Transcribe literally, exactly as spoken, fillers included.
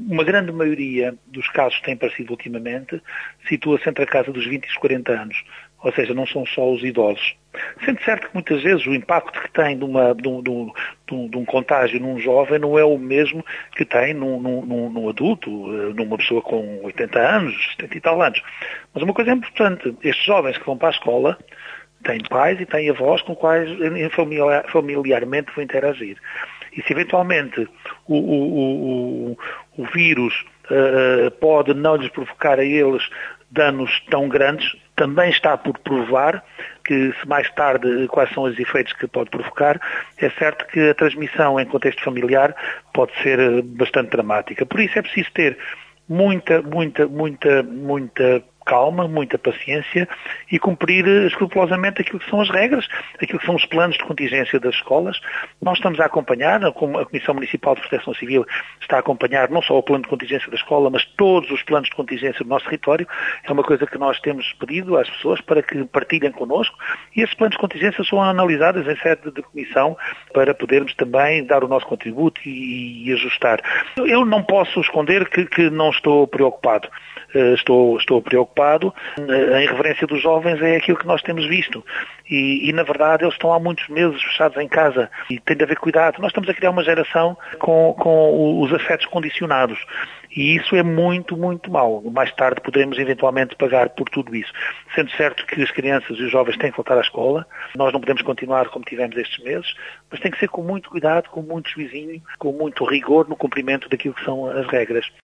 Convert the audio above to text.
uma grande maioria dos casos que têm aparecido ultimamente situa-se entre a casa dos vinte e os quarenta anos, ou seja, não são só os idosos. Sendo certo que muitas vezes o impacto que tem de, uma, de, um, de, um, de um contágio num jovem não é o mesmo que tem num, num, num adulto, numa pessoa com oitenta anos, setenta e tal anos. Mas uma coisa é importante, estes jovens que vão para a escola têm pais e têm avós com quais familiar, familiarmente vão interagir. E se eventualmente o, o, o, o vírus uh, pode não lhes provocar a eles danos tão grandes, também está por provar que, se mais tarde, quais são os efeitos que pode provocar, é certo que a transmissão em contexto familiar pode ser bastante dramática. Por isso é preciso ter muita, muita, muita, muita calma, muita paciência e cumprir escrupulosamente aquilo que são as regras, aquilo que são os planos de contingência das escolas. Nós estamos a acompanhar, como a Comissão Municipal de Proteção Civil está a acompanhar não só o plano de contingência da escola, mas todos os planos de contingência do nosso território. É uma coisa que nós temos pedido às pessoas para que partilhem connosco e esses planos de contingência são analisados em sede de comissão para podermos também dar o nosso contributo e, e ajustar. Eu não posso esconder que, que não estou preocupado. Uh, estou, estou preocupado. Uh, a irreverência dos jovens é aquilo que nós temos visto. E, e, na verdade, eles estão há muitos meses fechados em casa e tem de haver cuidado. Nós estamos a criar uma geração com, com os afetos condicionados. E isso é muito, muito mau. Mais tarde poderemos eventualmente pagar por tudo isso. Sendo certo que as crianças e os jovens têm que voltar à escola, nós não podemos continuar como tivemos estes meses, mas tem que ser com muito cuidado, com muito juizinho, com muito rigor no cumprimento daquilo que são as regras.